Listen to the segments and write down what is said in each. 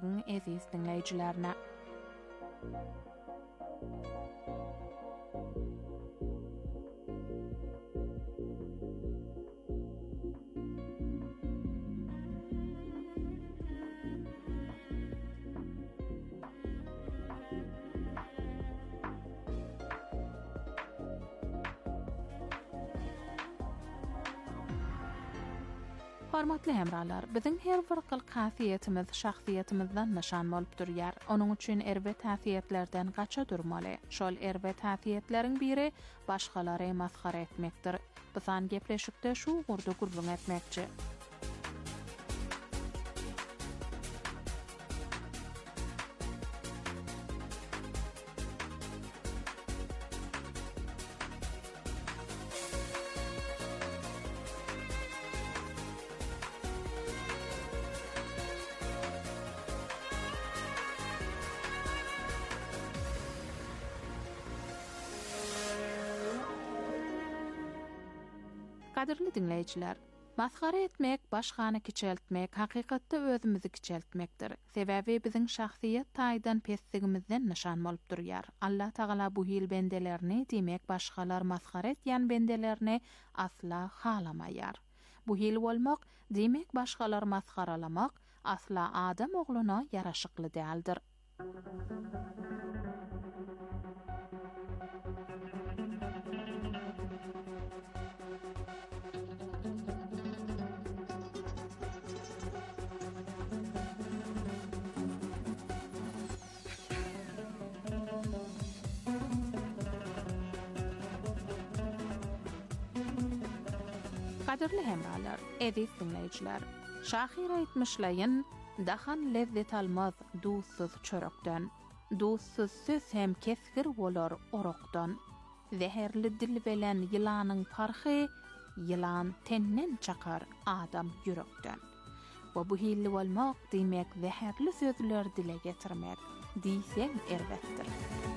Salamatlygyň eziz dinleýijilerine. Hormatly hemralar, biziň her bir kayfiýetimiz şahsiýetimizden nişan bolup durýar. Onuň üçin erbe täsiýetlerden gaça durmaly. Şol erbe täsiýetleriň biri başgalary maskhara etmekdir. Bisan gepleşikde şu gurdu gurrun etmekçi. Kadirli dinleyijiler, maskhara etmek, başgany kiçeltmek, hakykatda özümizi kiçeltmekdir. Sebäbi biziň şahsiýet taýdan pesdigimizden nişan bolup durýar. Allah Taala bu hil bendelerini diýmek başgalar maskhara etýän bendelerini asla halamaýar. Bu hil bolmak diýmek başgalar maskaralamak asla adam ogluna yaraşykly däldir. Kadirli hemralar, eziz dinleyijiler, şahir aýtmyşlaýyn, dahan lezzet almaz duşsuz çörekden, duşsuz söz hem keskir bolar orokdan. Zeherli dil bilen ýylanyň parhy, ýylan tennen çakar adam yürekden. Ve bu hilli bolmak diýmek zeherli sözler dile getirmek, diýsem erwetdir.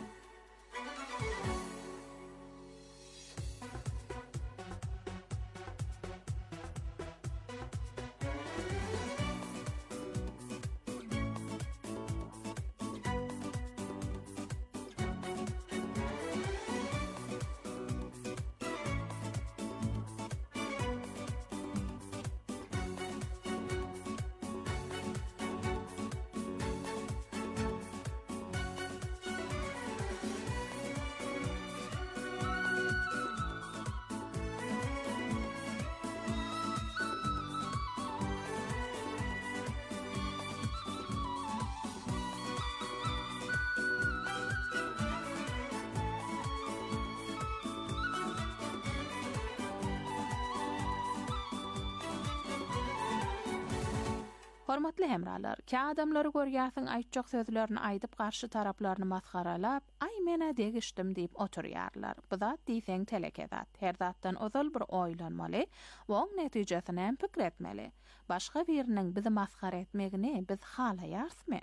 Hormatly hemralar, ki adamlary görýärsiň aýtjak sözlerini aýdyp garşy taraplaryny maskaralap, "Ay mene degişdim" diýip oturýarlar. Bu zat diýseň telekezat. Her zatdan ozal bir oýlanmaly we oň netijesine hem pikir etmeli. Başga biriniň bizi maskara etmegini biz halaýarsmy?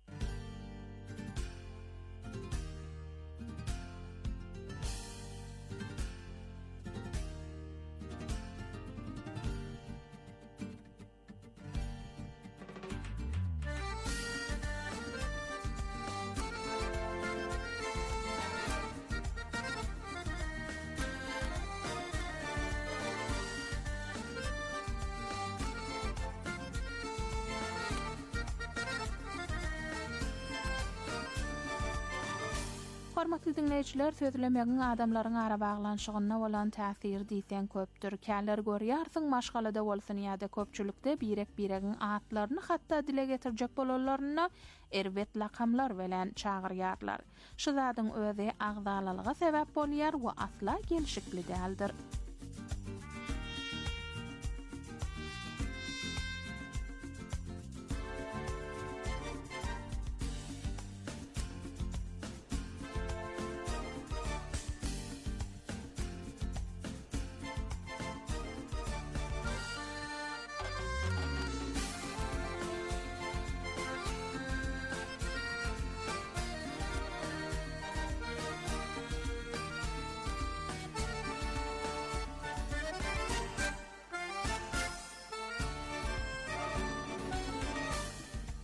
Hormatly dinleyijiler, sözlemegiň adamlaryň ara baglanşygyna bolan täsiri diýsen köpdür. Käler görýärsiň maşgalada bolsyn ýa-da köpçülikde biregiň atlaryny hatda dile getirjek bolanlaryna erwet lakamlar bilen çagyrýarlar. Şu zadyň özi agzalalyga sebäp bolýar we asla gelişikli däldir.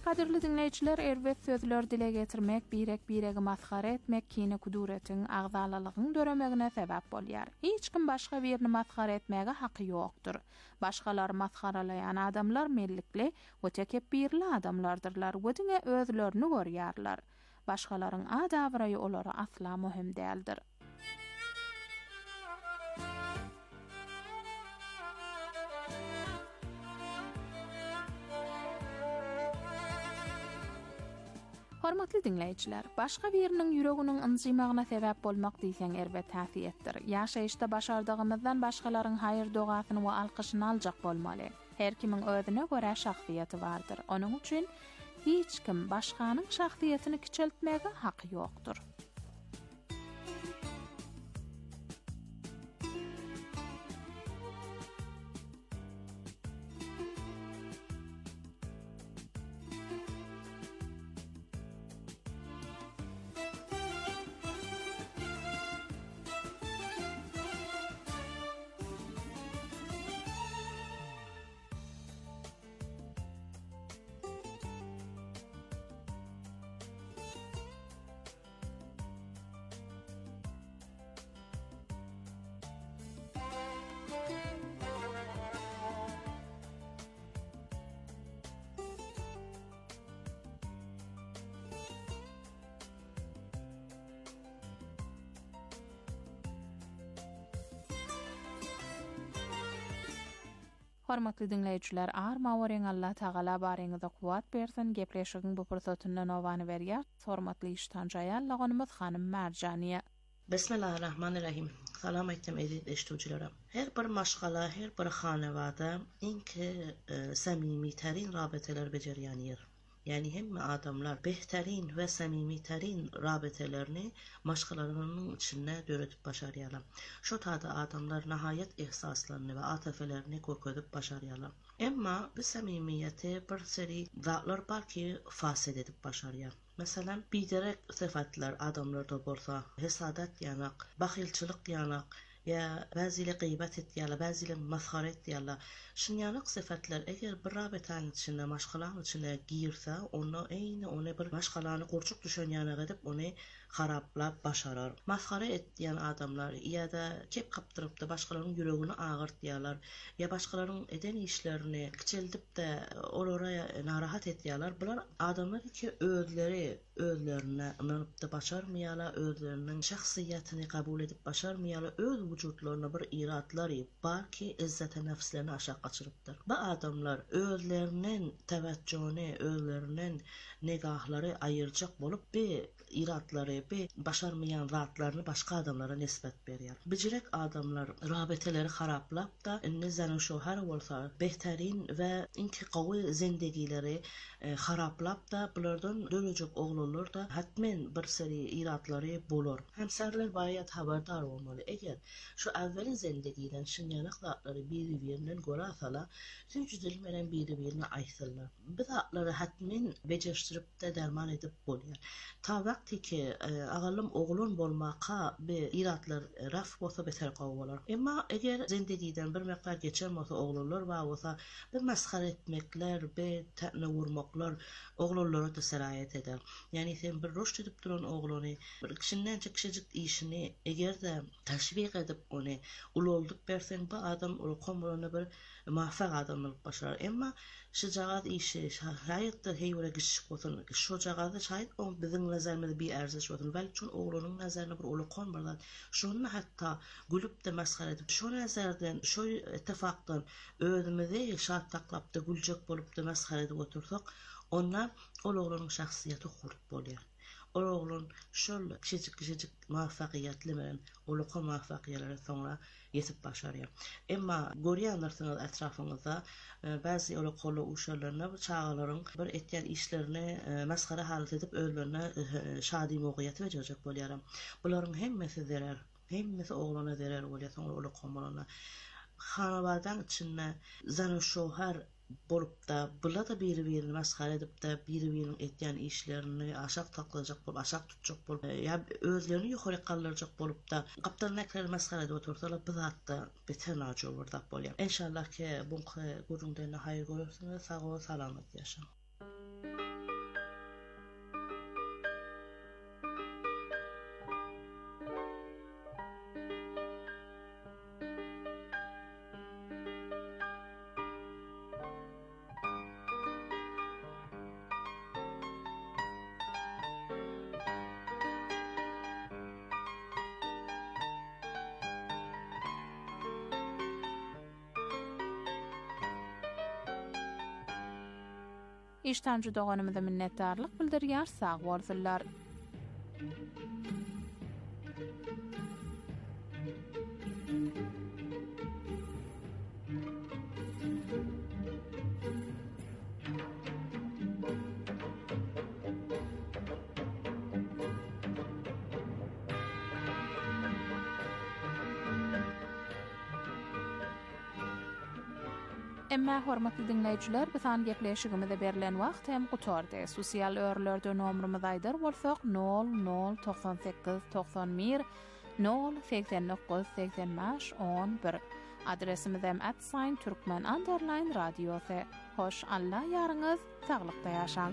Qadirli dinleyiciler, erbet sözler dile getirmek, biregi maskara etmek kine kuduretin, agzalalığın döremegine sebep bolýar. Hiç kim başga birini maskara etmege haqqy ýokdur. Başgalar maskaralayan adamlar mellikli we tekebbirli adamlardyrlar. Wediňe özlerini görýärler. Başgalaryň adabry olara asla möhüm däldir. Hormatly dinleyijiler, başga biriniň ýüreginiň ynjymagyna sebäp bolmak diýsen erbet häsiýetdir. Ýaşaýyşda başardygymyzdan başgalaryň haýır dogasyny we alkyşyny aljak bolmaly. Her kimiň özüne görä şahsiýeti bardyr. Onuň üçin hiç kim başganyň şahsiýetini kiçeltmäge haqqy ýokdur. Hormatly dinleyijiler, armawryň Allah Taala baryňyza kuwat bersin. Gepleşigiň bu pursatyndan owany berýär. Hormatly iştanjaýan laganymyz hanym Marjaniýa. Bismillahirrahmanirrahim. Salam etdim eşitujilere. Her bir maşgala, her bir hanewada inki samimi terin rabiteler bejerýändir. Yani hem adamlar behterin ve samimi terin rabitelerini maşgalalarının içine döretip başarıyorlar. Şu tadı adamlar nihayet ihsaslarını ve atefelerini korkudip başarıyorlar. Ama bu samimiyeti bir seri zatlar var ki fasid edip başarıyor. Mesela biderek sıfatlar adamlarda bolsa, hesadat yanak, bakhilçilik yanak, ya bazıları gıybet etdiýärler, bazıları maskara etdiýärler. Şunyanlyk sıfatlar eger bir rabitaň içinde, maşgalanın içine girse, onu bir maşgalany gorçuk düşen ýana edip onu haraplap başarar. Maskara etdiýän adamlar ýa-da kep kapdyryp da başgalaryň ýüregini agyrtýarlar, ýa başgalaryň eden işlerini kiçeldip de olara narahat etýärler. Bular adamlar ki özlerine inanyp da başarmaýarlar, özleriniň şahsiýetini kabul edip başarmaýarlar, öz vücutlaryna bir iratlary bar ki izzete nefslerini aşağı kaçırıpdır. Bu adamlar özlerinin teveccühini, özlerinin negahlary ayırjak bolup bir iratlary, bir başarmayan zatlaryny başka adamlara nispet berýär. Bijirek adamlar rabiteleri haraplap da nizanı şohar bolsa, behterin ve inki qawy zindegileri haraplap da bulardan dönecek oğlanlar da hatmen bir seri iratlary bolur. Hemsärler bayat habardar bolmaly. Eger şu awveli zindegiden şunyanlyk zatları biri-birinden göräsala, tüjüdilmeden biri-birine aýsyrlar. Bu zatlary hatmen bejeşdirip de derman edip bolýar. Ta vakti ki ağalım oğlun bolmaka bir iratlar raf bolsa beter qawy bolar. Emma eger zindegiden bir miktar geçen bolsa oğlanlar we bolsa bir maskara etmekler, bir täne vurmaklar oğlanlara da sirayet eder. Yani sen bir roşt edip duran oğlany, bir kişinden kişicik işini eger de teşvik edip onu uloldup bersen, bu adam ulkomruna bir muvaffaq adamlyk başarar. Emma şejaat işi şaýatda heýwere gişik bolsun, şu jagaty şaýat o biziň nazarymyzda bir erziş bolsun. Belki şol oğlanyň nazaryna bir ulukon barlar. Şonu hatta gülüp de maskara edip, şu nazardan, şu ittifakdan özümizi şat taklap da güljek bolup da maskara edip otursak, onda ol oğlanyň şahsiýeti hurt bolýar. O oğlun şol kişicik muvaffaqiyetli bilen ulukon muvaffaqiýetlere soňra yetip başarýar. Emma görýänlersiniz etrafyňyzda bazı ulukoly uşalarna çağalaryň bir etýän işlerini maskara halat edip özlerine şady mogiýaty berjek bolýar. Bularyň hemmesi zerer, hemmesi oğlana zerer bolýar, soňra ulukon bolana. Hanabadan içinde zany şohar bolup da bular da biri-birini maskara edip da biri-birinin etýän işlerini aşak taklajak bolup, aşak tutjak bolup, ya özlerini ýokary kaldyrjak bolup da gapdarnaklar maskara edip otursalar, bu zatda beter najowurdak bolýar. İnşallah ki bu gurunda haýır görürsiniz, sag we salamat ýaşaň. işten judaganymyza minnetdarlyk bildirýär, sag bolsunlar. Emma hormatly dinleýijiler, bisan gepleşigimizde berilen wagt hem gutardy. Sosial örlerde nomrumyz aýdar bolsak 0098 91 089 85 11. Adresimiz hem @türkmen_radiosy. Hoş Allah ýaryňyz saglykda ýaşaň.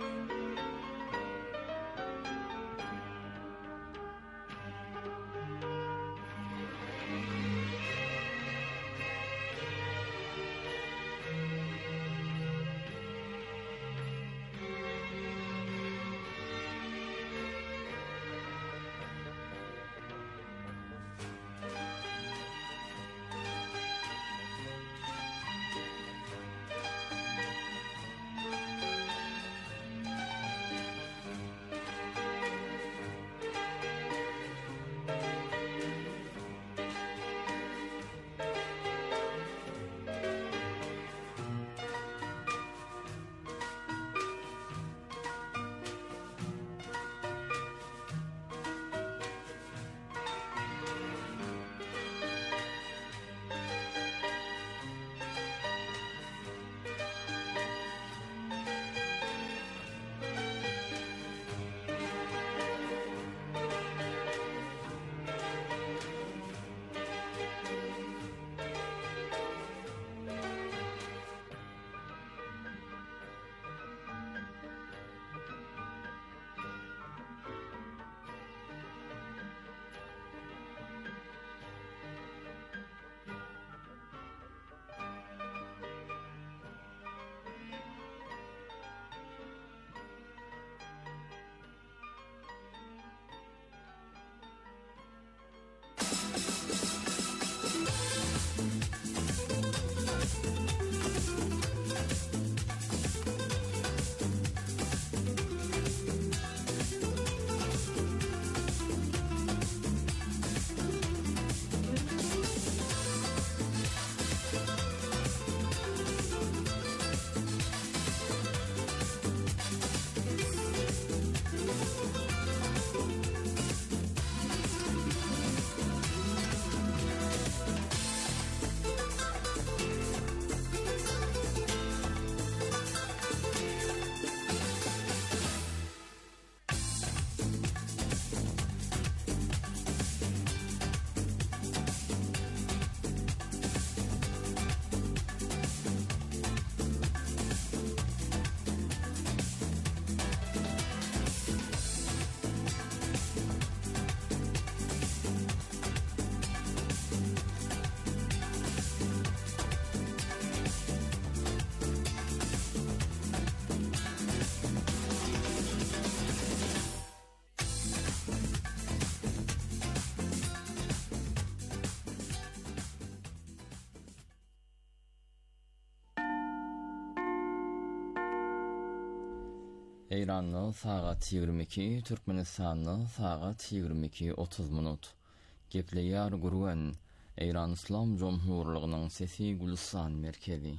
İranlı saat 22, Türkmenistanlı saat 22:30 minut. Gepleýär gurgan İran İslam Cumhuriyeti'nin sesi Gülistan merkezi.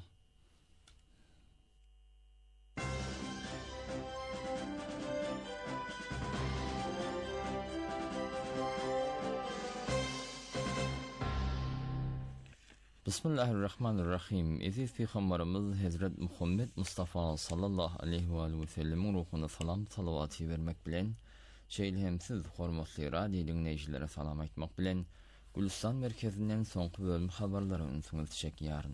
Bismillahirrahmanirrahim. Aziz Peygamberimiz Hazret Muhammed Mustafa sallallahu aleyhi ve sellem ruhuna salam salavatı vermek bilen şeýlehemsiz hormatly radio dinleýijilere salam aýtmak bilen Gülistan merkezinden soňky bölüm habarlary ünsüňiz çekýäryn.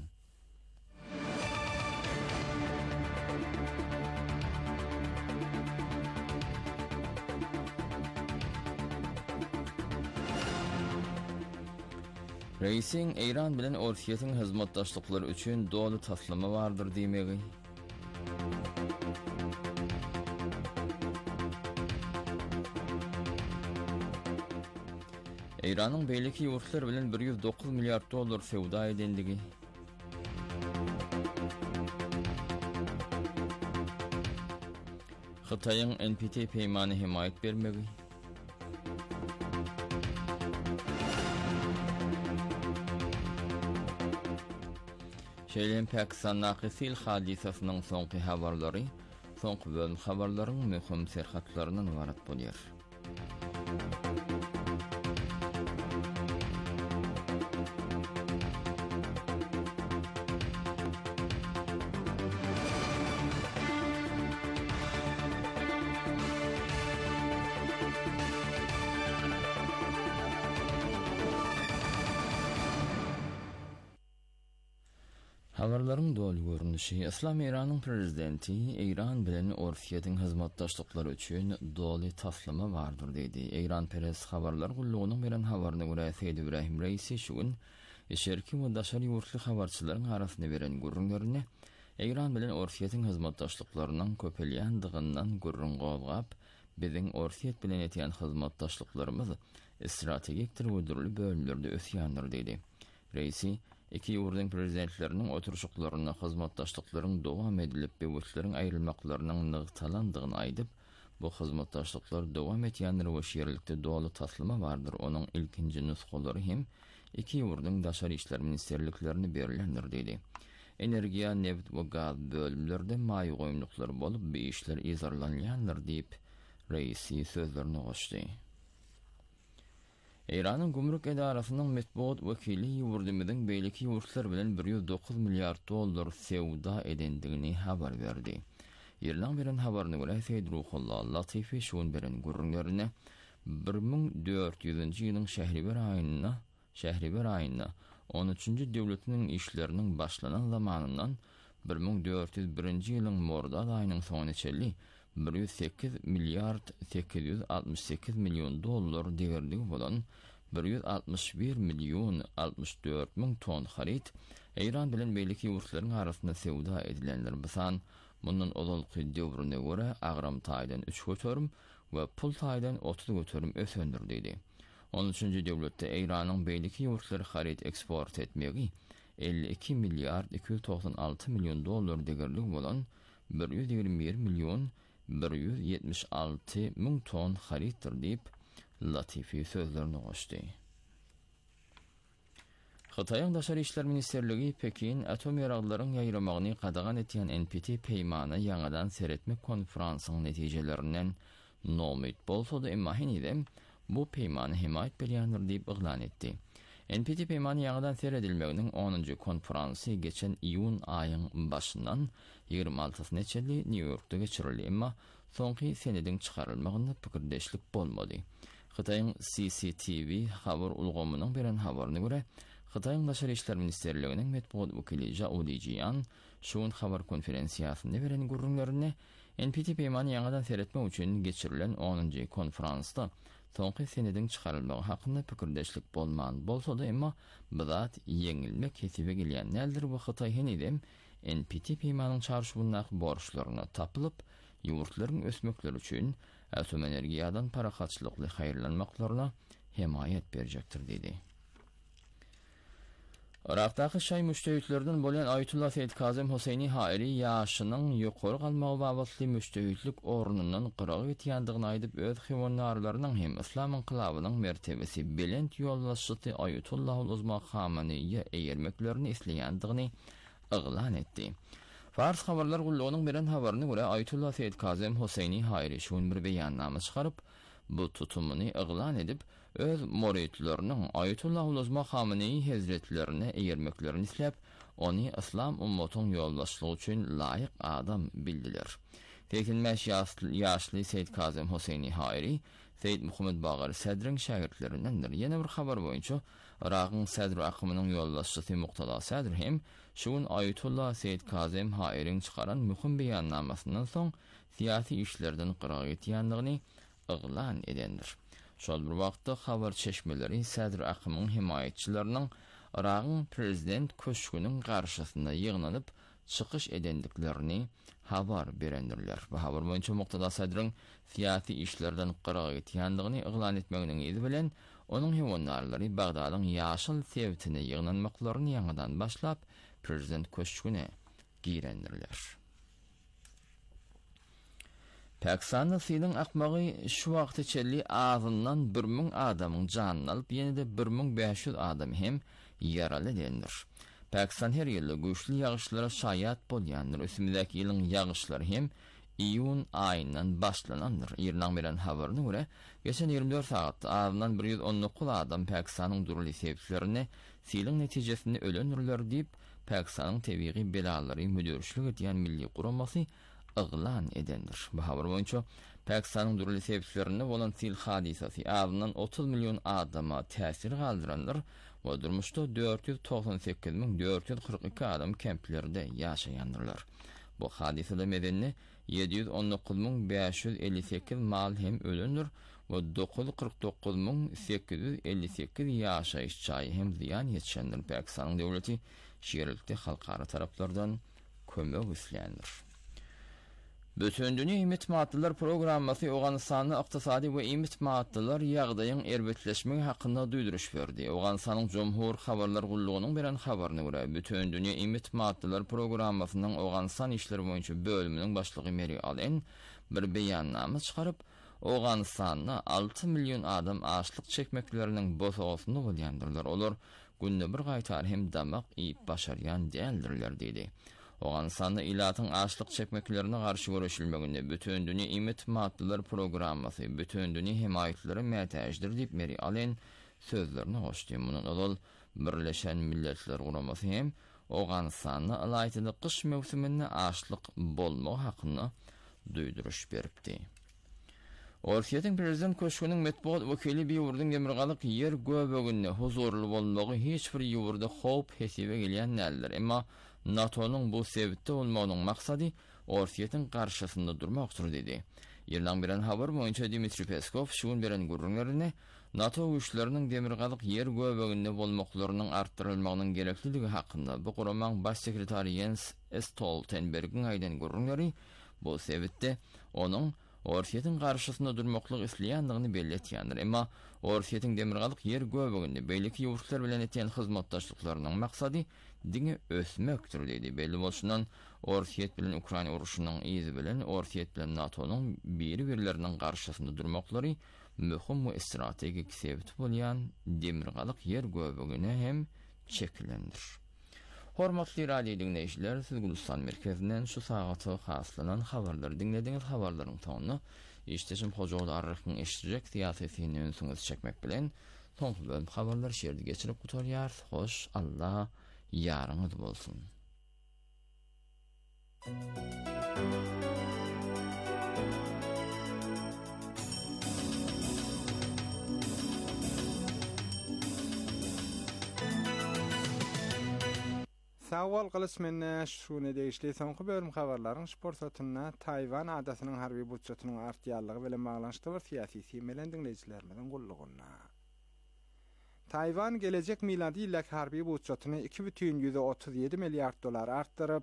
Reisin İran bilen Orsiýetiň hyzmatdaşlyklary üçin dolu taslama bardyr diýmegi. İranyň beýleki ýurtlar bilen $109 milyard sewda edendigi. Xitayın NPT peýmany himayet bermegi. Şeýlen Pakistan Nakysil hadisasynyň soňky habarlary, soňky bölüm habarlaryň möhüm serhatlarynyň ibarat bolýar. Habarlaryň dol görnüşi Islam Iranyň prezidenti İran bilen Orsiýatyň hyzmatdaşlyklary üçin doly taslama bardyr dedi. İran Press habarlar gullugynyň beren habaryna görä Seýid Ibrahim Reisi şu gün eşerki we daşary ýurtly habarçylaryň arasynda beren gurrunlaryny İran bilen Orsiýatyň hyzmatdaşlyklarynyň köpelýändigininden gurrun gowgap biziň Orsiýat bilen etýän hyzmatdaşlyklarymyz strategikdir we dürli bölümlerde ösýändir dedi. Reisi iki ýurdun prezidentleriniň oturuşuklaryna hyzmatdaşlyklaryň dowam edilip bewletlerin aýrylmaklarynyň nygtalandygyny aýdyp, bu hyzmatdaşlyklar dowam etýändir we şeýerlikde doly taslama bardyr. Onuň ilkinji nusgalary hem iki ýurdun daşary işler ministerliklerini berilendir dedi. Energiýa, neft we gaz bölümlerinde maý goýumlyklary bolup, bu işler izarlanýandyr diýip reisi sözlerini goşdy. İran'ın gümrük edarasynyň metbuat wekili ýurdumyzyň beýleki ýurtlar bilen $109 milyar sewda edendigini habar berdi. Ýerden beren habaryna görä Seýid Ruhullah Latifi şuň beren gurrunlaryna 1400-nji ýylyň Şähriber aýyna 13-nji döwletiniň işleriniň başlanan zamanyndan 1401-nji ýylyň Mordad aýynyň soňuna çelli $108 milyard 868 milyon degerdigi bolan 161 milyon 64 min ton harit İran bilen beýleki ýurtlaryň arasynda sewda edilenler bisan mundan olalky döwrüne görä agram taýdan 3 götürüm we pul taýdan 30 götürüm ösendir diýdi. 13-nji döwletde İranyň beýleki ýurtlary harit eksport etmegi 52 milyard 296 milyon dollar degerdigi bolan 121 milyon 176 min ton haritdir diýip Latifi sözlerini goşdy. Xitaýyň daşary işler ministerligi Pekin atom ýaraglaryň ýaýramagyny qadagan etýän NPT peýmany ýangadan seretmek konferansynyň netijelerinden nomit bolsa-da emma hinidem bu peýmany himayet berýändir diýip iglan etdi. NPT peýmany ýangadan seredilmeginiň 10-njy konferansy geçen iýun aýynyň başyndan 26-syna çelli New Yorkda geçirildi, emma soňky senediň çykarylmagyna pikirdeşlik bolmady. Xitaýyň CCTV habar ulgamynyň beren habaryna görä, Xitaýyň daşary işler ministerliginiň metbuat wekili Zhao Lijian şuň habar konferensiýasynda beren gurrunlaryny NPT peýmany ýangadan seretmek üçin geçirilen 10-njy konferansda soňky senediň çykarylmagy hakynda pikirdeşlik bolman bolsa-da emma bizat ýeňilmek kesibe gelýän nädir we Xitaý henidem NPT peýmanyň çarşybyna borçlaryna tapylyp ýurtlaryň ösmekleri üçin atom energiýadan parakaçlykly haýyrlanmaklaryna himayet berjekdir dedi. Irakdaky şaý müştehitlerden bolan Ayetullah Seyyid Kazım Hoseyni Hairi ýaşynyň ýokary galmagy babatly müştehitlik ornundan gyragy etýändigini aýdyp öz hywanlarlarynyň hem islam inqilabynyň mertebesi belent ýollaşşy Ayetullah Uzma Khameneiýe eýermeklerini isleýändigini iglan etdi. Fars habarlar gullugynyň beren habaryna görä Ayetullah Seyyid Kazım Hoseyni Hairi şuň bir beýannama çykaryp bu tutumuny iglan edip öz moritlerini Ayetullah Uzma Khamenei Hazretlerine eýermeklerini isläp, ony islam ummatynyň ýoldaşlygy üçin laýyk adam bildiler. 85 ýaşly Seyyid Kazım Hoseyni Hairi, Seyyid Muhammed Bagar Sedriň şagirdlerindendir. Ýene bir habar boýunça Irakyň Sedr akymynyň ýoldaşçysy Muqtada Sedr hem şuň Ayetullah Seyyid Kazım Hairiň çykaran möhüm beýannamasyndan soň siýasy işlerden gyragy etýändigini iglan edendir. Şol bir wagtda habar çeşmeleri Sedr akymynyň himayetçileriniň Irakyň prezident köşküniň garşysynda ýygnanyp çykyş edendiklerini habar berendirler. Bu habar boýunça Muqtada Sedriň siýasy işlerden gyragy etýändigini iglan etmeginiň ýeri bilen onuň hywanlary Bagdadyň ýaşyl sewtine ýygnanmaklaryny ýangadan başlap prezident köşküne girendirler. Pakistan'ın silin akmağı şu vakti çelli ağzından 1000 adamın canını alıp yine de 1500 adam hem yaralı denir. Pakistan her yılı güçlü yağışlara şayat bolyandır. Üstümüzdeki yılın yağışları hem iyun ayından başlanandır. İran veren haberine göre geçen 24 saatte ağzından 119 adam Pakistan'ın durulu sebeplerine silin neticesinde ölenirler deyip Pakistan'ın tebiği belaları müdürçülük eden milli kuruması ıglan edendir. Bu haber boyunca Pakistan'ın durulu sebeplerine olan sil hadisası ağzından 30 milyon adama tesir kaldıranlar ve durmuşta 498.442 adam kemplerde yaşayandırlar. Bu hadisede medenine 719.558 mal hem ölünür ve 949.858 yaşayışçı hem ziyan yetişendir. Pakistan'ın devleti şiirlikte halkara taraflardan kömek isteyendir. Bütün dünya imitmatlılar programması Oğanistan'ın iqtisadi ve imitmatlılar yağdayın erbetleşmegi hakkında duyduruş verdi. Oğanistan'ın Cumhur Haberler Gulluğu'nun beren haberine göre bütün dünya imitmatlılar programmasının Oğanistan işleri boyunca bölümünün başlığı Meri Allen bir beyanname çıkarıp Oğanistan'da 6 milyon adam açlık çekmeklerinin bosoğusunu bolýandyrlar. Olar günde bir qaytar hem damak iyip başaryan değildirler dedi. Oğanistan'da ilatın açlık çekmeklerine karşı görüşülmeginde bütün dünya imitmatlılar programması bütün dünya himayetleri mätäjdir deyip Meri Allen sözlerini hoşdy. Munun ol Birleşen Milletler Guraması hem Oğanistan'da alaytyda kış mevsiminde açlık bolmagy hakkında duyduruş beripdi. Orsiýetiň prezident köşküniň metbuat wekili bir ýurdun demirgalyk yer göbeginde huzurly bolmagy hiç bir ýurda hop hesibe gelýän näler. Emma NATO'nun bu sebepte olmagynyň maksady Orsiýetiň garşysynda durmakdyr dedi. Ýerden beren haber boýunça Dmitri Peskov şuň beren gurrunlaryny NATO güýçleriniň demirgalyk yer göbeginde bolmaklarynyň artdyrylmagynyň gerekliligi hakynda bu guramaň baş sekretary Jens Stoltenberg'in aýdan gurrunlary bu sebepte onuň Orsiýetiň garşysynda durmaklyk isleýändigini belletýändir. Emma Orsiýetiň demirgalyk yer göbeginde beýleki ýurtlar bilen etýän hyzmatdaşlyklarynyň maksady diňe ösmekdir dedi. Belli bolşundan Orsiýet bilen Ukraina uruşunyň izi bilen Orsiýet bilen NATO'nun biri-birleriniň garşysynda durmaklary möhüm we strategik sebäp bolýan demirgalyk yer göbegine hem çekilendir. Hormatly radio dinleýijiler, siz Gulistan merkezinden şu sagaty haslanan habarlary dinlediňiz. Habarlaryň tonu işteşim hojaly arrykyň eşitjek siýasatyny öňsüňiz çekmek bilen soňky bölüm habarlar şerdi geçirip gutarýar. Hoş, Allah ýarňyz bolsun. Sawal qilishmenne şunu değişli soňky bölüm habarlaryň sportatyna Tayvan adasynyň harby budjetining artýanlygy bilen baglanşdy bir syýasy semelen dinleýijilerimiň gullugyna. Tayvan gelecek miladi ýyllyk harby budjetini 2,37 milliard dolar artdyryp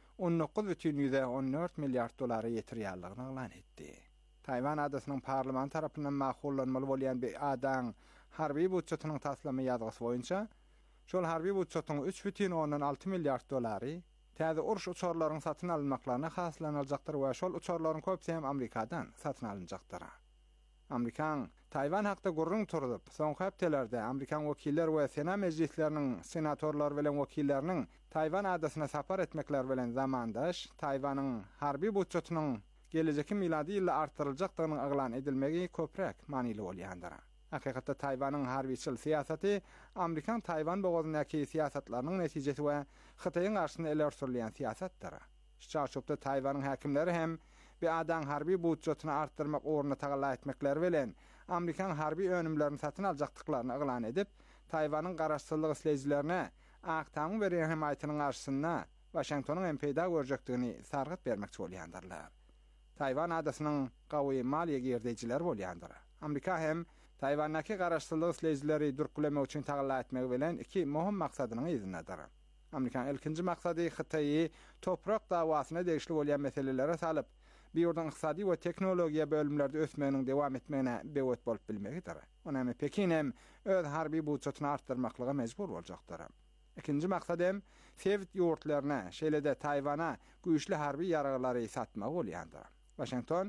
19,14 milliard dolara ýetirýänligini elan etdi. Tayvan adasynyň parlament tarapyndan makullanmaly bolýan bir adan harby budjetiniň taslamy ýazgysy boýunça şol harby budjetiň 3,6 milliard dolary täze uruş uçarlaryň satyn alınmaklaryna haslanyljakdyr we şol uçarlaryň köpsi hem Amerikadan satyn alınjakdyr. Amerikan Tayvan hakda gurrun turup, soňky hepdelerde Amerikan wekiller we Senat mejlisleriniň senatorlar bilen wekilleriniň Tayvan adasyna sapar etmekler bilen zamandaş Tayvanyň harby budjetiniň geleceki miladi ýylda artdyryljakdygyny elan edilmegi köprek manyly bolýandyr. Hakykatda Tayvanyň harbyçyl siýasaty Amerikan Tayvan boğazyndaky siýasatlarynyň netijesi we Hytaýyň garşyna ele sürýän siýasatdyr. Şaşupda Tayvanyň häkimleri hem bir adan harby budjetini arttırmak uğruna tagalla etmekler bilen Amerikan harby önümlerini satyn aljakdyklaryny elan edip Tayvanyň garaşsyzlyk isleýijilerine Aktaň berýän himayatynyň garşysynda Washingtonyň hem peýda görjekdigini sargyt bermekçi bolýandyrlar. Tayvan adasynyň gawy maliýe gerdejiler bolýandyr. Amerika hem Tayvandaky garaşsyzlyk isleýijileri durkulemek üçin tagalla etmek bilen iki möhüm maksadynyň izindedir. Amerikan ilkinji maksady Hytaýy toprak dawasyna degişli bolýan meselelere salyp bir ýurdan iqtisadi we teknologiýa bölümlerde ösmeginiň dowam etmegine bewet bolup bilmegidir. Onamy Pekin hem öz harby budjetini artdyrmaklyga mejbur boljakdyr. İkinji maksad hem Sowet ýurtlaryna, şeýle-de Tayvana güýçli harby ýaragylary satmak bolýandyr. Washington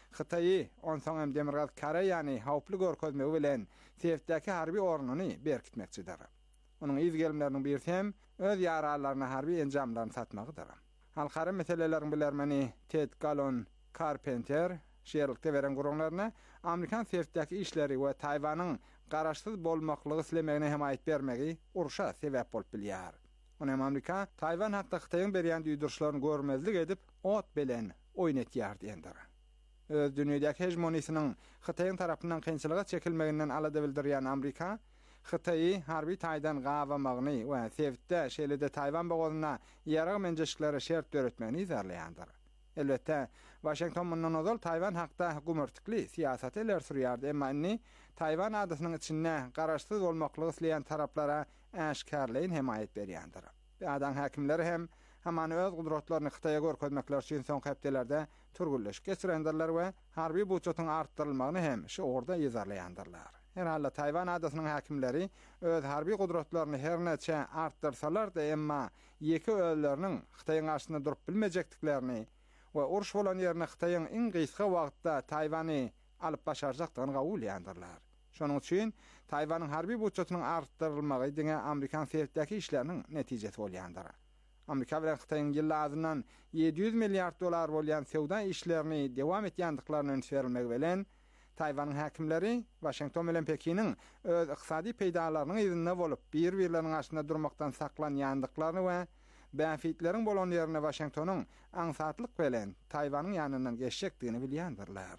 Xitayy onsoň hem Demirgaz Kare ýani hawply görkezmegi bilen Sewitdäki harby ornuny berkitmekçidir. Onuň izgelmleriniň birisi hem öz ýaralaryna harby enjamlaryny satmagydyr. Halkara meselelerin bilermeni Ted Gallon Carpenter şeýerlikde beren gurulmalarına Amerikan Sewitdäki işleri we Taýwanyň garaşsyz bolmaklygy islemegine hem aýyp bermegi uruşa sebäp bolup bilýär. Onuň Amerika Taýwan hakda Xitaýyň berýän duýdurşlaryny görmezlik edip ot bilen oýnatýar diýendir. Öz dünýädäki hegemoniýasynyň Xitaýyň tarapyndan kynçylyga çekilmeginden alada bildirýän Amerika Xitaýy harby taýdan gawamagyny we Sewitde şeýlede Taýwan bogazyna ýarag menjeşiklere şert döretmegini izarlaýandyr. Elbetde Washington mundan ozal Taýwan hakda gümürtükli siýasat eler sürýärdi, emma inni Taýwan adasynyň içinde garaşsyz bolmaklygy isleýän taraplara äşkarlaýyn hem aýyp berýändir. Ýa-da häkimleri hem haman öz gudratlaryny Xitaýa görkezmekler üçin soňky hepdelerde turgulleşip geçirendirler we harby budjetyň artdyrylmagyny hem şu orada ýazarlaýandyrlar. Her halda Taýwan adasynyň häkimleri öz harby gudratlaryny her neçe artdyrsalar-da emma ýeki ölleriniň Xitaýyň garşysynda durup bilmejekdiklerini we uruş bolan ýerine Xitaýyň iň gysga wagtda Taýwany alyp başarjakdygyny gabul ýandyrylar. Şonuň üçin Taýwanyň harby budjetynyň artdyrylmagy diňe Amerikan Sewitdäki işleriniň netijesi bolýandyr. Amerika bilen Xitaýyň ýyllazyndan $700 milliard bolýan sewda işlerini dewam etýändiklaryny öňsürilmegi bilen Taýwanyň häkimleri Washington bilen Pekiniň öz ykysady peýdalarynyň ýerinde bolup bir-birlerining arasynda durmakdan saklanýandyklaryny we benfitleriň bolan ýerine Washingtonyň aňsatlyk bilen Taýwanyň ýanyndan geçjekdigini bilýändirler.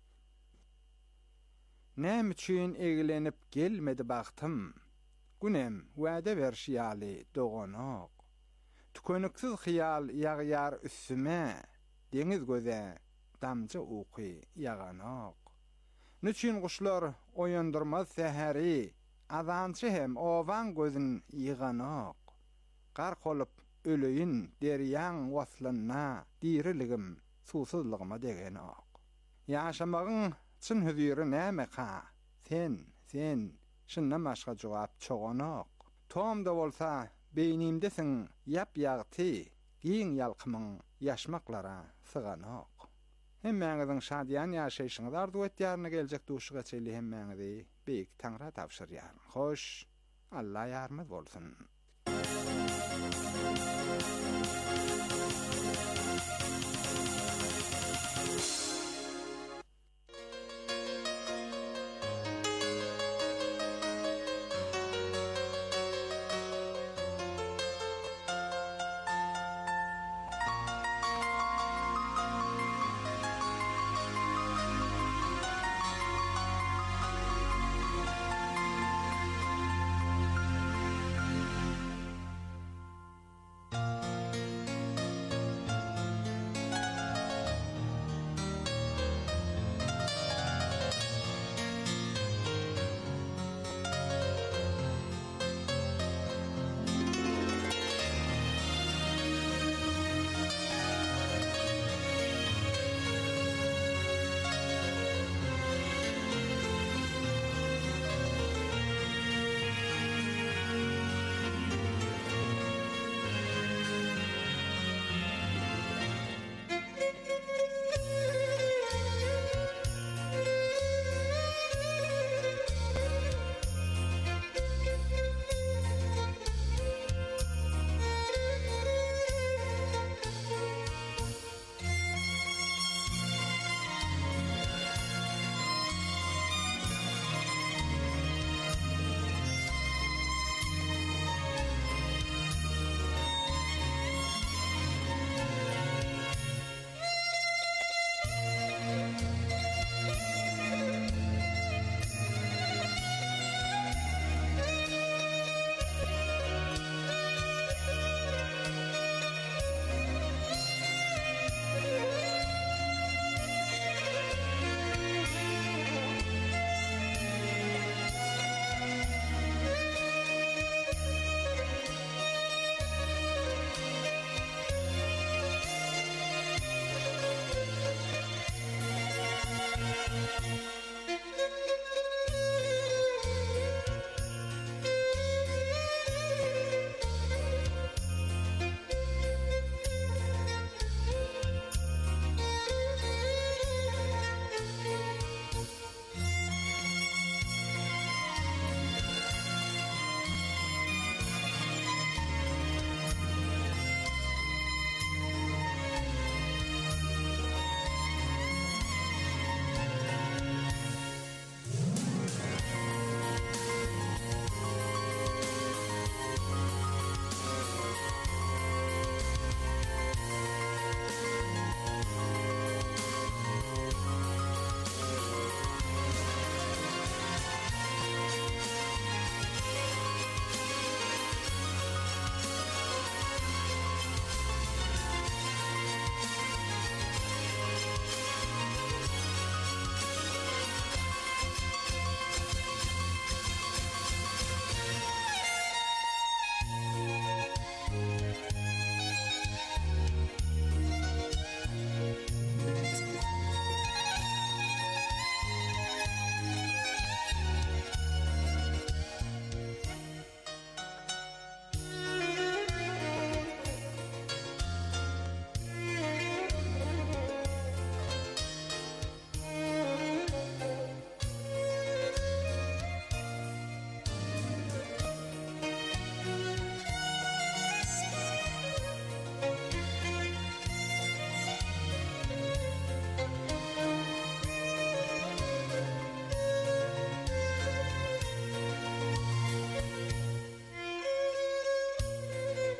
Näme üçin egilenip gelmedi bagtym? Günem wäde berşýaly doganok. Tükönüksiz hyýal ýagyar üstüme, deňiz göze damja uky ýaganok. Niçin guşlar oýandyrmaz sähäri, azançy hem owan gözün ýyganok. Gark olup öleýin derýän waslyna, diriligim susuzlygyma degenok. Ýaşamagyň çyn hüzüri näme ka? Sen şundan başga jogap çoganok. Tomda bolsa beýnimdesin ýap-ýagty, giň ýalkymyň ýaşmaklara syganok. Hemmeňiziň şadýan ýaşaýşyňyzy arzu etýärine geljek duşuga çeýli hemmeňizi beýik Taňra tapşyrýar. Hoş, Allah ýarmyz bolsun.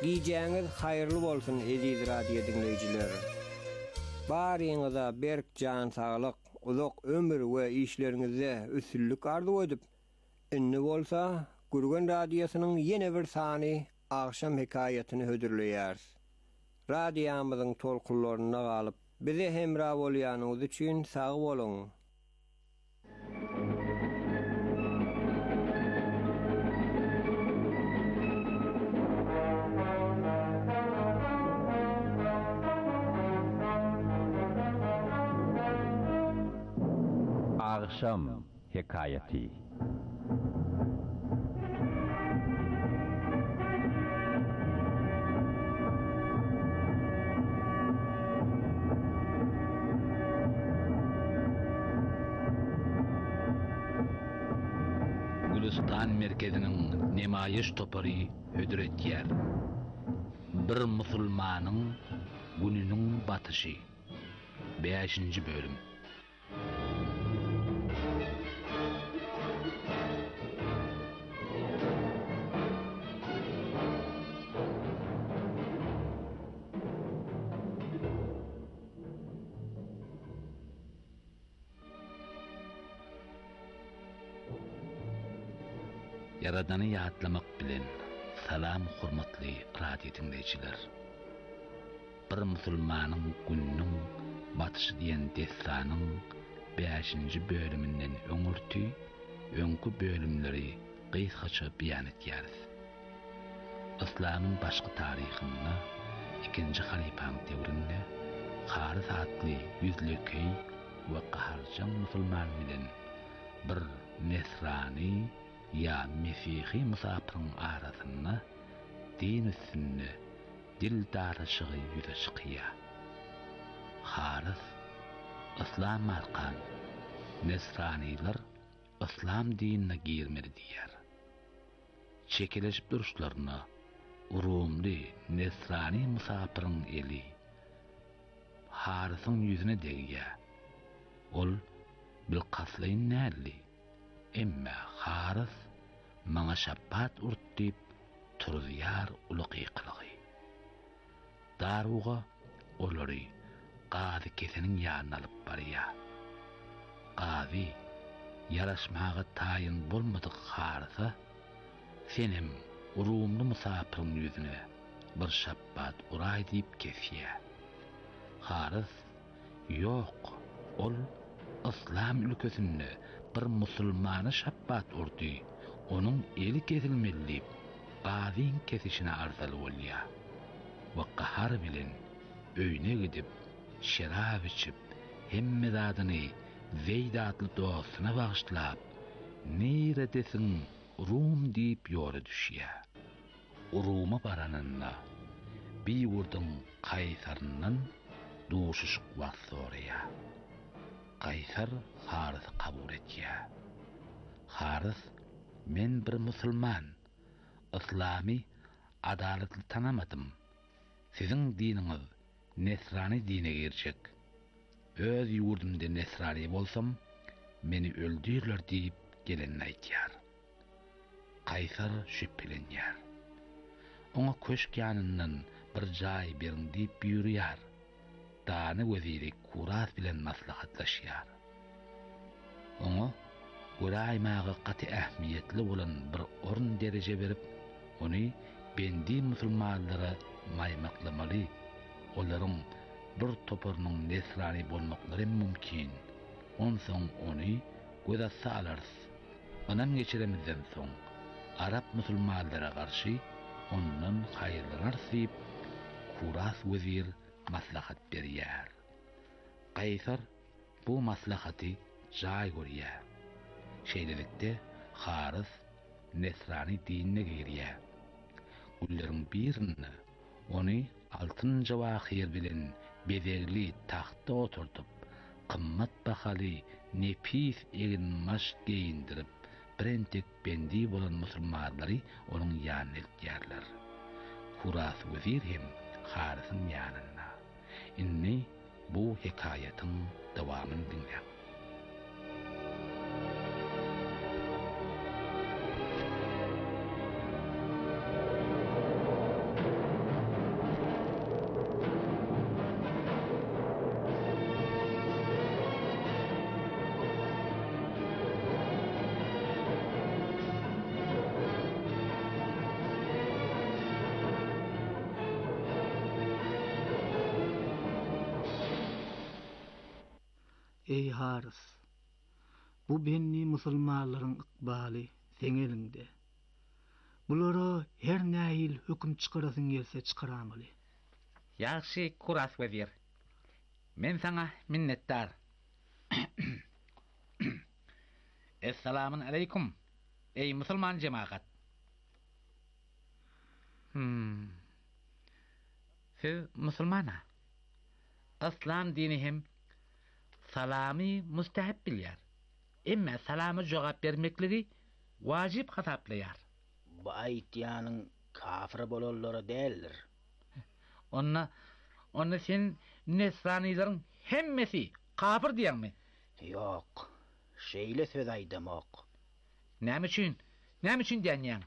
Giyeceğiniz hayırlı bolsun aziz radio dinleyicileri. Barýyňyza berk can saglyk, uzak ömür we işleriňizde üstünlük arzu edip, inni bolsa Gürgen Radiosynyň ýene bir sany akşam hekaýatyny hödürleýär. Radiýamyzyň tolkunlaryna galyp, bize hemra bolýanyňyz üçin sag bolun. Akşam hekayeti. Gülistan merkezinin nemayiş topary hödüretýär. Bir musulmanyň gününiň batyşy. 5-nji bölüm. Yaradany ýatlamak bilen salam hormatly radio dinleýijiler. Bir musulmanyň gününiň batyşy diýen destanyň 5-nji bölüminden öňürtü, öňkü bölümleri gysgaça beýan etýäris. İslamyň başky taryhynda 2-nji halifaň döwründe Haris adly ýüzleki we gaharjan musulman bilen bir nesrani ya Mesihî musapyryň arasynda din üstünde dil darşygy ýüze çykýar. Haris İslam arkan, nesraniler İslam dinine girmeli diýer. Çekilişip duruşlaryna urumly nesrani musapyryň eli Harisyň ýüzüne degýär. Ol bil qaslayn näli. Emma Haris maňa şappat urtyp turýar ulygy kılıgy. Daruga olary gazy keseniň ýanyna alyp barýar. Gazy yaraşmagy taýyn bolmadyk Harisa senem urumly musapyryň ýüzüne bir şappat uray diýip kesýär. Haris ýok, ol İslam ülkesinde bir musulmany şappat urdy. Onuň eli kesilmeli. Gazyň kesişine arzaly bolýar. Ve qahar bilen öýüne gidip şerap içip hemme zadyny Zeydatly dostuna bagşlap nire desin Rum diýip ýola düşýär. Uruma baranynda bir urdun Kaysaryndan duşuşyk wagt soraýar. Kaysar Haris kabul etýär. Haris, men bir musulman, islami adaletli tanamadym. Siziň diniňiz nesrani dine girjek. Öz ýurdumda nesrani bolsam, meni öldürler diýip gelen aýtýar. Kaysar şüphelenýär. Oňa köşk ýanyndan bir jaý berin diýip ýürýär. Dany weziri Kuras bilen maslahatlaşýar. Oňa guraýmagy gaty ähmiýetli bolan bir orun derece berip, ony bendi musulmanlara maýmaklamaly. Olaryň bir toparynyň nesrani bolmaklary mümkin. Onsoň ony göze salars. Anam geçiremizden soň Arap musulmanlara garşy ondan haýyrlanar diýip Kuras wezir maslahat berýär. Kaysar bu maslahaty jaý görýär. Şeýlelikde Haris nesrani dinine girýär. Gulleriň birini ony altyn jawahir bilen bezegli taxta oturtup, qymmat bahaly nepis egin maş giyindirip, birentek bendi bolan musulmanlary onuň ýanyna eltýärler. Kuras wezir hem Harisyň ýanyna. Inni bu hekaýatyň dawamyny dinleýär. ey Haris. Bu benni musulmanlaryň ykbaly seň elinde. Bulara her näil hüküm çıkarasyň gelse çıkaramaly. Yaxşı Kuras wezir. Men sana minnettar. Esselamun aleykum ey musulman cemaat. Siz musulmana. İslam dini hem salamy mustahab bilýär. Emma salamy jogap bermekligi wajib hasaplayar. Bu aýtýanyň kafir bolanlary däldir. Onna sen nesranilaryň hemmesi kafir diýärmi? Ýok. Şeýle söz aýdamak. Näme üçin diýänýäň?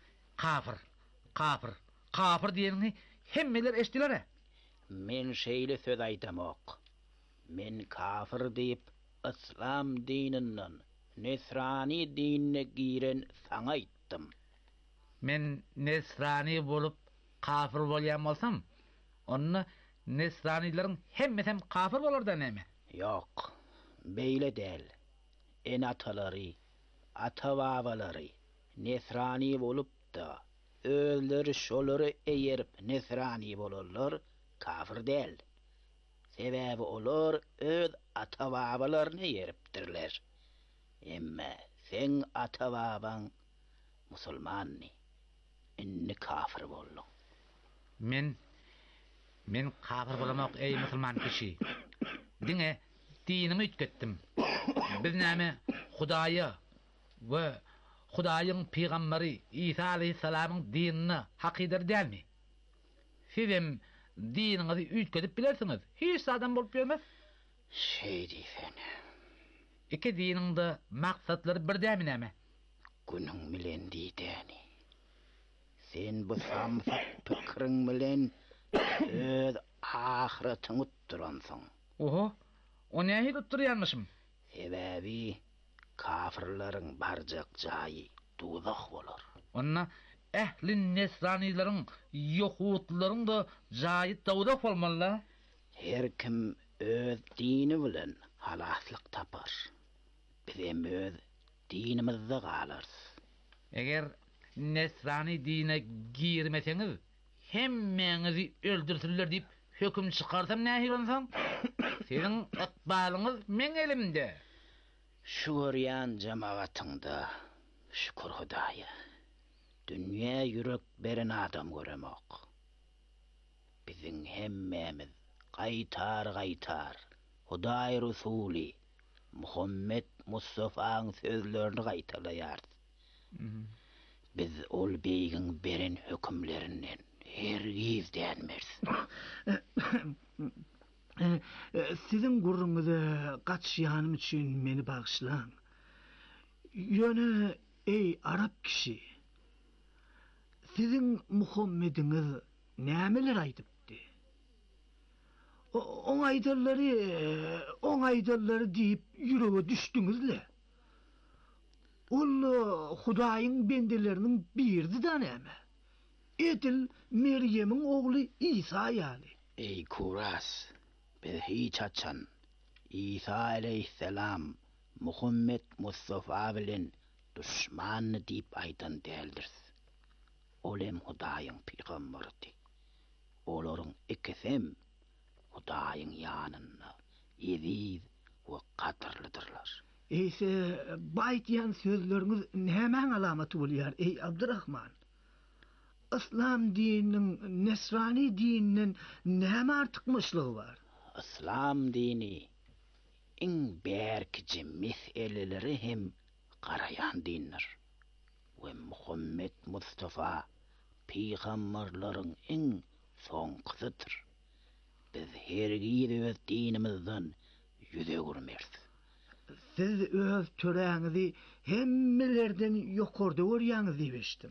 Kafir diýeni hemmeler eşdiler. Men şeýle söz aýdamak. Men kafir diýip İslam dininden Nesrani dinine giren saňa aýtdym. Men nesrani bolup kafir bolýan bolsam, onna nesranilaryň hemmesem kafir bolardy näme? Ýok, beýle däl. En atalary, ata-babalary nesrani bolup da özleri şolary eýerip nesrani bolarlar, kafir däl. Sebäbi olar öz ata-babalaryny eýeripdirler. Emma sen ata-babaň musulmanny, inni kafir boldun. Men kafir bolamak ey musulman kişi. Diňe dinimi ütketdim. Biz näme Hudaýa we Hudaýyň peýgamberi İsa aleyhissalamyň dinini hak eder dälmi? Sizem dininizi ütketip bilersiňiz. Hiç adam bolup bilmez. Şey diýsen. Iki diniňde maksatlary birdämi näme? Günüň bilen diýdäni. Sen bu samsak pikiriň bilen öz ahiretyňy utduransyň. Oho, o näme utdurýarmyşym? Sebäbi kafirlaryň barjak jaýy dozak bolar. Onna ehli nesranilaryň, ýehudlaryň da jaýy dozak bolmaly. Her kim öz dini bilen halaslyk tapar. Biz öz dinimizde galars. Eger nesrani dine girmeseňiz, hemmeňizi öldürürler diýip höküm çykarsam näme bolsaň? Senin ykbalyňyz men elimde. Şu görýän jemaatynda şükür Hudaýa. Dünýä ýürek beren adam göremek. Biziň hemmemiz gaýtar Hudaý Rasuli Muhammed Mustafa'nın sözlerini gaýtalaýar. Biz ol beýiň beren hökümlerinden hergiz dänmez. Sizin gurrunuzda gaçýanym üçin meni bagışlaň. Ýöne ey Arap kişi. Sizin Muhammediňiz nämeler aýdypdy? Oňaýdylary diýip ýürege düşdüňizle. Ol Hudaýyň bendeleriniň birdi da näme? Edil Meryemiň ogly İsa ýaly. Ey Kuras, biz hiç açan İsa aleyhisselam Muhammed Mustafa bilen düşman diýip aýdan däldir. Olem Hudaýyň peýgamberi. Olaryň ikisem Hudaýyň ýanynda ýeziz we gatyrlydyrlar. Eýse baýtýan sözleriňiz näme alamaty bolýar ey Abdurrahman? İslam dininiň Nesrani dininden näme artykmyşlygy bar? İslam dini iň berkiji meseleleri hem garayan dindir. Ve Muhammed Mustafa peýgamberleriň iň soňkysydyr. Biz hergiz öz dinimizden ýüze gürmersiz. Siz öz töreňizi hemmelerden ýokarda görýäňiz diýip eşitdim.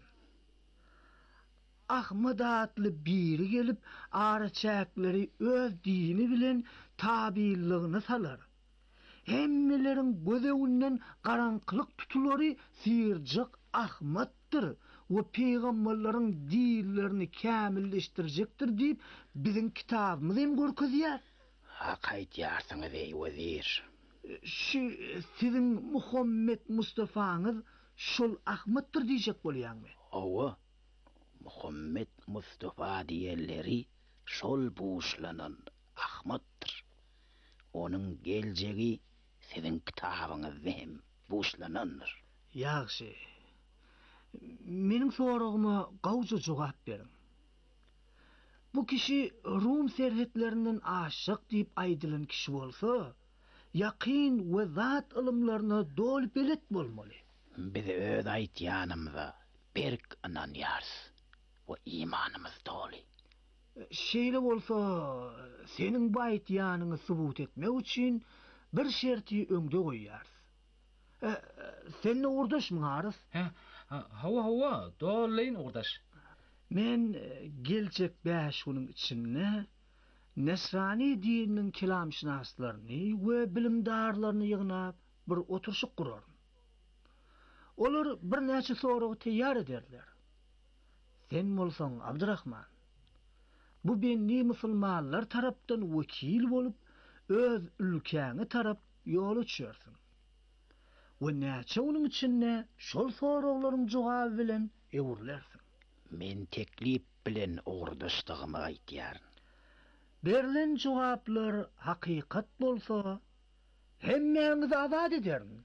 Ahmad adly biri gelip araçakları öz dini bilen tabiiliğini salar. Hemmelerin gözünden karanqılık tutulary sıyırcık Ahmad'dır. O peygamberlerin dillerini kamilleştirecektir deyip bizim kitabımız hem görkezýär. Hak aýtýarsyňyz ey wezir. Sizin Muhammed Mustafa'ňyz şol Ahmetdir diýjek bolýarmy? Owa, Muhammed Mustafa diýerleri şol buşlanan Ahmetdir. Onun geljegi sizin kitabyňyzda hem buşlanandyr. Ýagşy. Meniň soragyma gawja jogap beriň. Bu kişi Rum serhetlerinden aşyk diýip aýdylan kişi bolsa, ýaqyn we zat ilmlaryna dol bilet bolmaly. Biz öz aýtýanymyza berk inanýarys we imanymyz doly. Şeýle bolsa, seniň bu aýtýanyňy subut etmek üçin bir şerti öňde goýýarys. Sen urdaşmyň Arys? Hawa, dolayın urdaş. Men geljek 5 ýylyň içinde Nesrani dininiň kelamşynaslaryny we bilimdarlaryny ýygnap bir oturşyk gurarym. Olar bir näçe soragy teýýar ederler. Sen bolsaň Abdurrahman, bu benli musulmanlar tarapdan wekil bolup öz ülkeňi tarap ýol açýarsyň. We näçe onuň içinde şol soraglaryň jogaby bilen ewurlersiň. Men teklip bilen urdaşdygymy aýtýaryn. Berilen jogaplar hakykat bolsa, hemmeňizi azad ederim.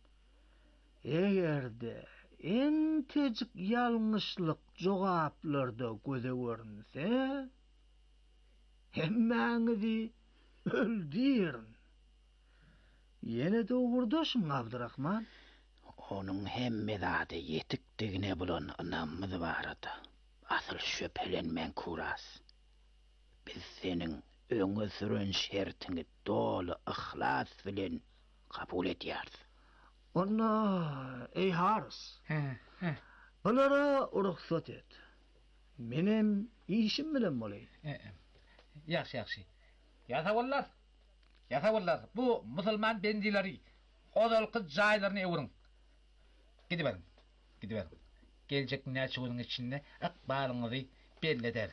Egerde en tejik ýalňyşlyk jogaplarda göze görünse, hemmeňizi öldürin. Yine de urdaşmyň Abdurrahman. Onun hemme zady yetikdigine bolan inanmyz barada. Asyl şöpelenmen kuras. Biz senin öňe süren şertiňi doly ihlas bilen kabul edýäris. Ona ey Haris. Olara ruhsat et. Menem işim bilen bolay. Ýaxşy. Ýa-tawallar, bu musulman bendileri hozalky jaýlaryny ewuriň. Gidiberin. Geljek näçe ýylyň içinde akbaryňyzy belli eder.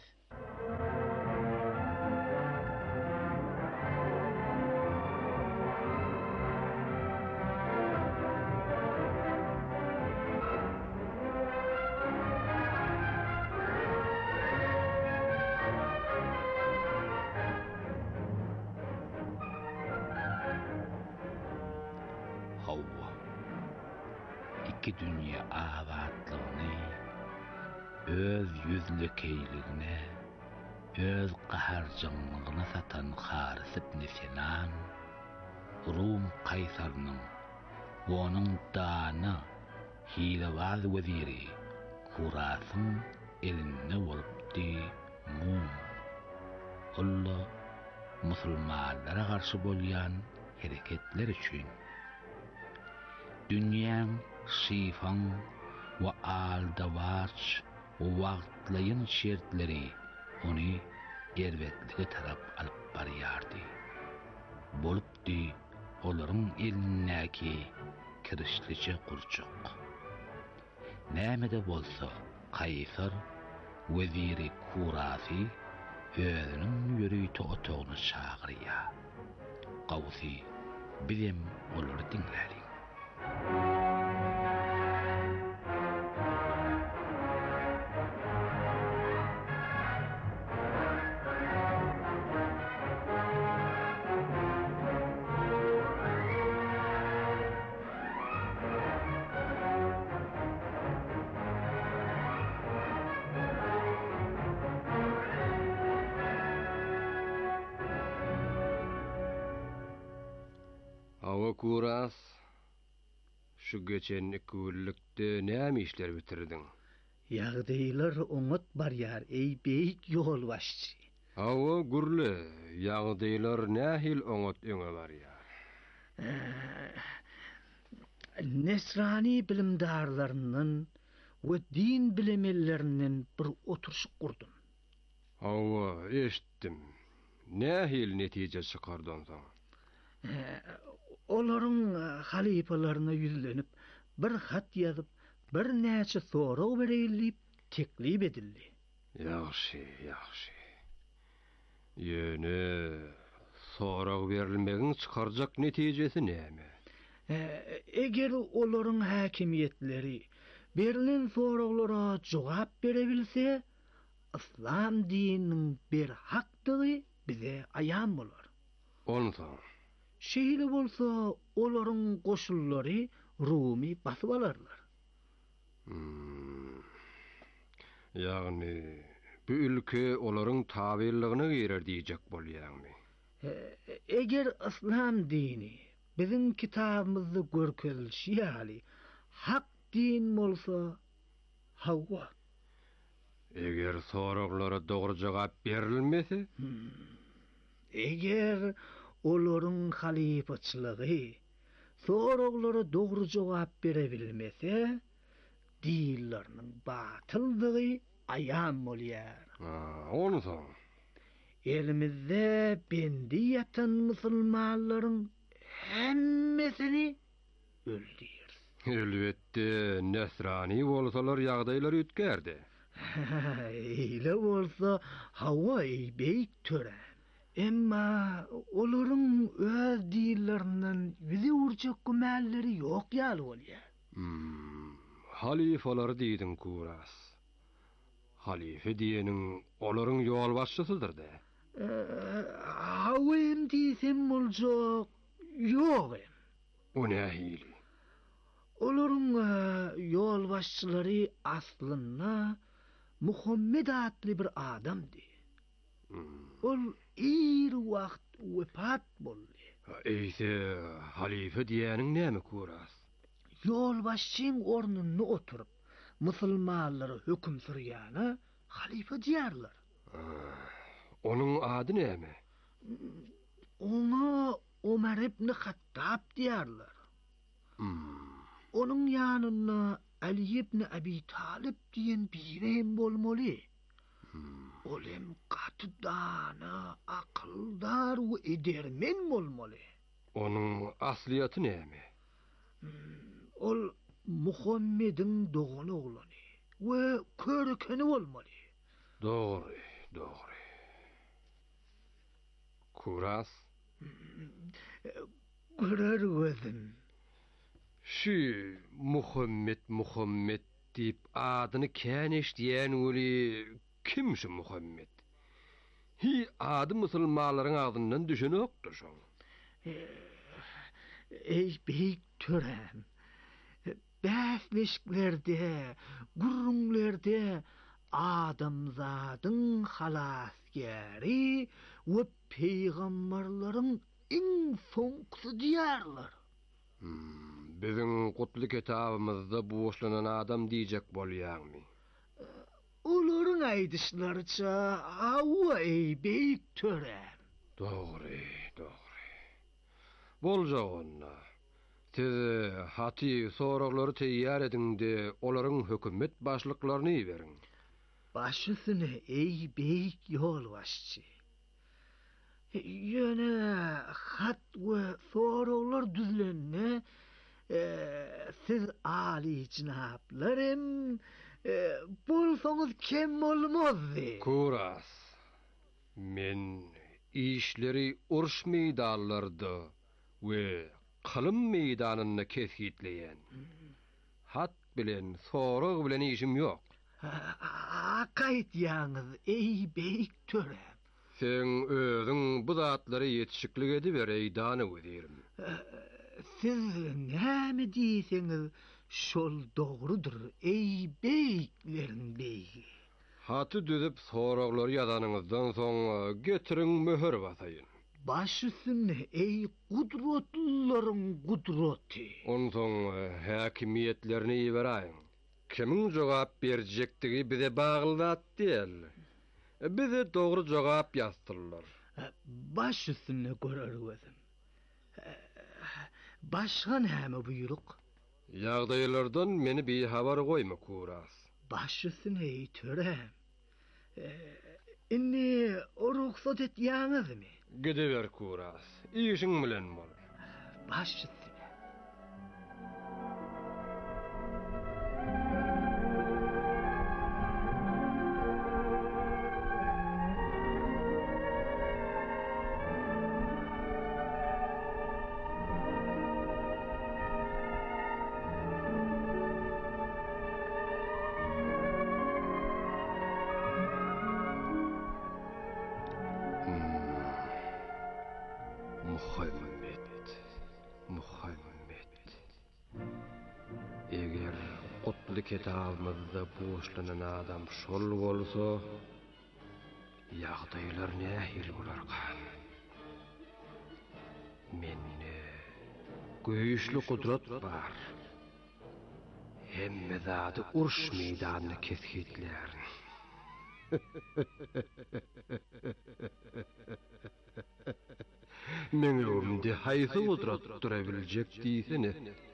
Iki dünya avatlygyny, öz yüzlükeyligine, öz qaharjyňlygyna satan Haris ibn Sinan, Rum kaysarynyň, onuň dany, hilewaz weziri, Kurasyň elinde bolupdy Mum. Olla musulmanlara garşy bolýan hereketler üçin dünýäň şifan we aldawaç we wagtlaýyn şertleri ony erwetlige tarap alyp barýardy. Bolupdy olaryň elindäki kirişliçe gurçuk. Näme-de bolsa, Kaysar weziri Kurasy özüniň ýürüýte otagyny çagyrýar. Gawsy bizim olary dinläri. Kuras, şu geçen 2 günlükde näme işler bitirdiň? Ýagdaýlar oňat barýar ey beýik ýol başçy. Hawa gurly, ýagdaýlar nähil oňat öňe barýar? Nesrani bilimdarlarynyň we din bilemelleriniň bir oturşyk gurdum. Hawa eşitdim. Nähil netije çykardan soň? Olaryň halifalaryna ýüzlenip bir hat ýazyp, bir näçe sorag berilip teklip edildi. Ýaxşy. Ýöne sorag berilmegin çıkarjak netijesi näme? Eger olaryň häkimiýetleri berilen soraglara jogap berebilse, İslam dininiň bir hakdygy bize aýan bolar. Onsoň Şeýle bolsa, olaryň goşullary Rumi basyp alarlar. Ýagny bu ülke olaryň tabiirligine girer diýjek bolýarmy? Eger İslam dini bizim kitabymyzda görkezilýär, hak din bolsa, Hawwa. Eger soraglara dogry jogap berilmese, Eger olaryň halifaçylygy soraglara dogry jogap berebilmese, dinleriniň batyldygy aýan bolýar. Onsoň Elimizde bendi ýatan musulmanlaryň hemmesini öldürýär. elbetde Nesrani bolsalar ýagdaýlar ütkärdi. Eýle bolsa Hawwa beýik töre. Emma olaryň öz dinlerinden bizi urjak gümelleri ýok ýaly bolýar. Halifalar diýdin kuras. Halife diýeniň olaryň ýol başçysydyr-da. Hawwa diýsem boljak, ýok. O nähili? Olaryň ýol başçylary aslynda Muhammed adly bir adamdy. Ol ir wagt wepat boldy. Eýse halife diýeniň näme kuras? Ýol başçyň ornuny oturup musulmanlary hökm sürýäne halife diýerler. Onuň ady näme? Ona Ömer ibn Hattab diýerler. Onuň ýanyna Ali ibn Abi Talib diýen birem bolmaly. Olem gatydana, akyldar we edermen bolmaly. Onuň asliýaty näme? Ol Muhammediň dogany oglany we körkeni bolmaly. Dogry. Kuras? Görer gözüm. Şu Muhammed diýip adyny kän eşdiýän weli kim şu Muhammed? Hi ady musulmanlaryň agdyndan düşenokdur şoň. Ey beýik törem. Bäsleşiklerde, gurrunglerde adamzadyň halasgäri we peýgamberleriň iň soňky diýerler. Bizim gutly kitabymyzda bu boşlanan adam diýjek bolýarmy? Olaryň aýdyşlarça Hawwa beýik törem. Dogry. Boljak onda. Siz haty soraglary teýýär ediňde olaryň hökümet başlyklaryny beriň. Başysyny beýik ýol başçy. Ýöne hat we soraglar düzlenne siz ali jinaplarym bolsaňyz kim bolmazdy. Kuras. Men işleri uruş meýdanlarynda we kılım meýdanyna kesgitleýän. Hat bilen sorag bilen işim ýok. Akaýt ýaňyz beýik törem. Sen özüň bu zatlary ýetişiklik ediber eýdany öderim. Siz näme diýseňiz şol dogrudur beýiklerin beýigi. Haty düzüp soraglary ýazanyňyzdan soň getiriň möhür basaýyn. Baş üstüne gudratlylaryň gudraty. Onsoň häkimiýetlerini ýeberäýin. Kimiň jogap berjektigi bize baglyat diýel. Bize dogry jogap ýazdyrlar. Baş üstüne görer gözüm. Başga näme buyruk? Ýagdaýlardan meni behabar goýma kuras. Baş üstüne törem. Inni ruhsat etýäňizmi? Gideber kuras. İşiň bilen bol. Baş üstüne. Eger otly kitabymyzda boşlanan adam şol bolsa, ýagdaýlar nähil bolarkan. Mende güýçli kudrat bar. Hemme zady uruş meýdanyny kesgitler. Men ömrümde haýsy kudrat durabiljek diýsene.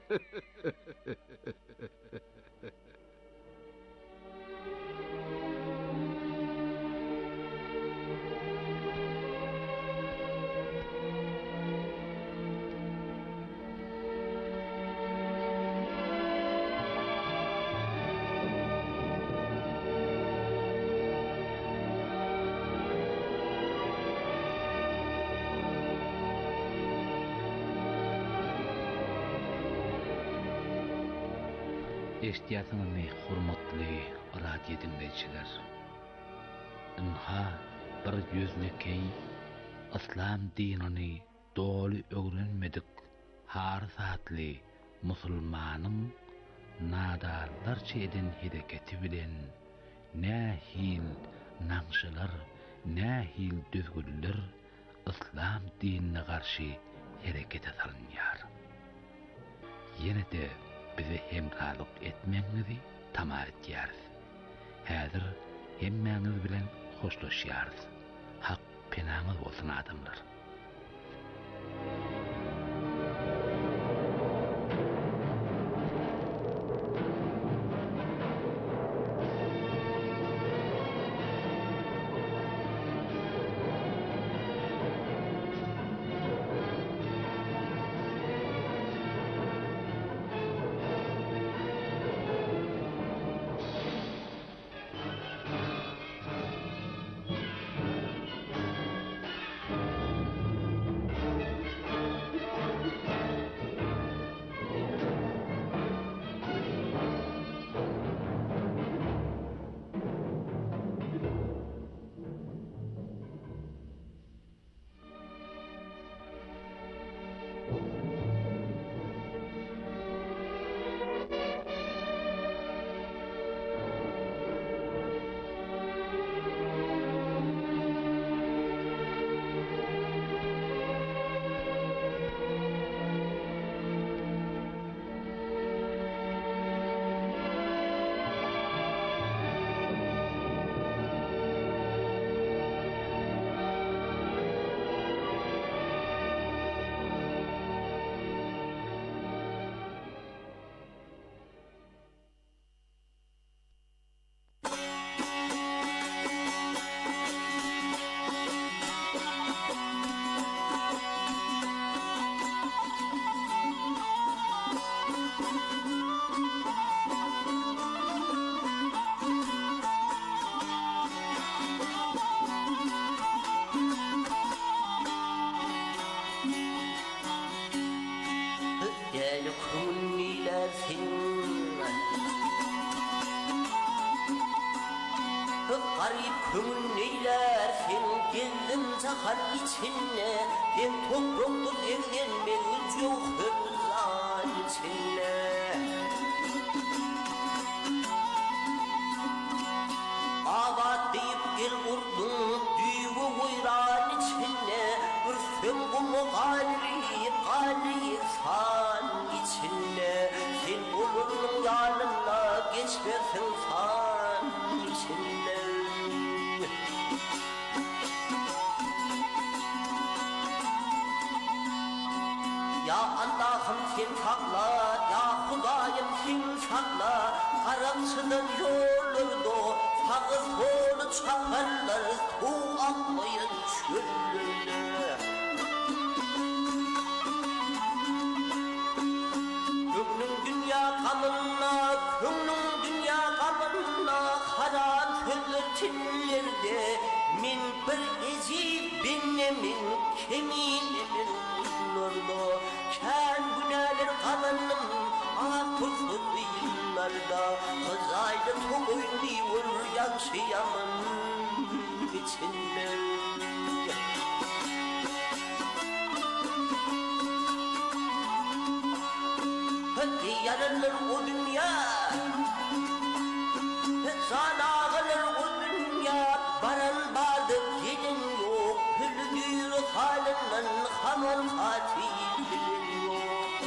Eşdiýäsiňizmi hormatly radio dinleýijiler. Inha bir ýüzlükey İslam dinini doly öwrenmedik har satly musulmanyň nadarlarça eden hereketi bilen nähil naňşylar, nähil düzgünler İslam dinine garşy hereket edýär. Ýene-de bize hemkarlyk etmeňizi tamam edýäris. Häzir hemmäňiz bilen hoşlaşýarys. Hak penaňyz bolsun adamlar. Garip kömün neyler sen geldin zahar içine ben toproktur evlenmeniz yok hırzan içine avat deyip el vurdun düğü uyran içine ürsün kumu gani san içine sen onun yanına geçmesin san içine Ya Allah'ım sen sakla, ya Hudayım sen sakla, Arapçının yollarında sağı solu çakarlar, su akmayın çöllüne. Könlüm dünya kanına, haram sözler çinlerde, min bir ezip benemin, keminemin uçlarında, Kân güneler kananım, kutsuz yıllarda, Kızayda çok oynuyor yansıyamın içinde. Hadi yarılır o dünya. Zanağılır o dünya. Baran bardı gidin yok. Hüldür halinden hamur katil yok.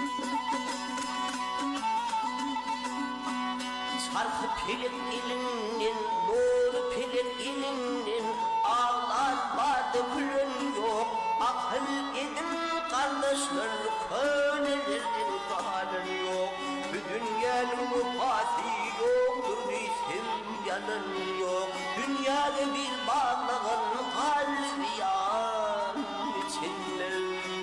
Sarkı pilik ilinin, doğru pilik ilinin. Ağlar bardı külün yok. Akıl edin kardeşler, könelerin kalın yok. Bir dünyanın mufati yoktur, bizim yanın yok. Dünyada bir bağlığın kalbi yan içinde.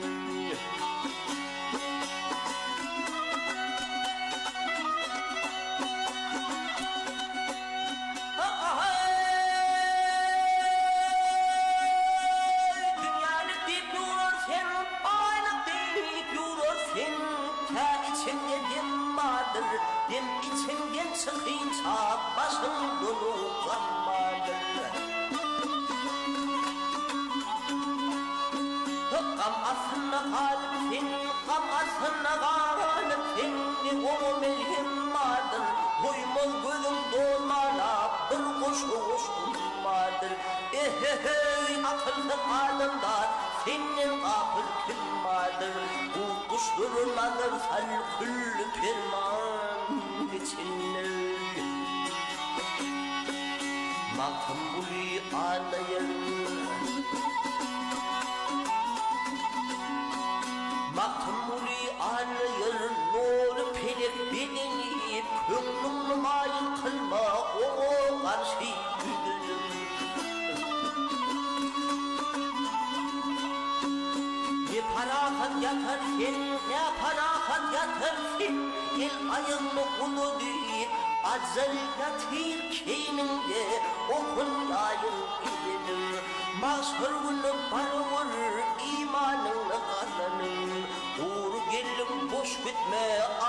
Dem içinden çıkınca başım dolu kalmadı. Kam aslında kalbin, kam aslında kalbin, o melhim vardır. Duymaz gözüm dolmana, bir kuş uçmadır. Ehehey akıllı adamlar, senin akıl kim vardır? Bu kuş durmadır, sal küllü pirman içinde. Makbuli ağlayan, makbuli ağlayan, nur pelik bedeni, könlümü mayıl kılma, o karşı güdülüm. Ne parahat yatarsın, ne parahat yatarsın, el ayağını kulu değil, aczal yatir keyninde, okun yayın gidelim. Mahsurunu barvur, imanını kazanın, uğur gelin boş bitme.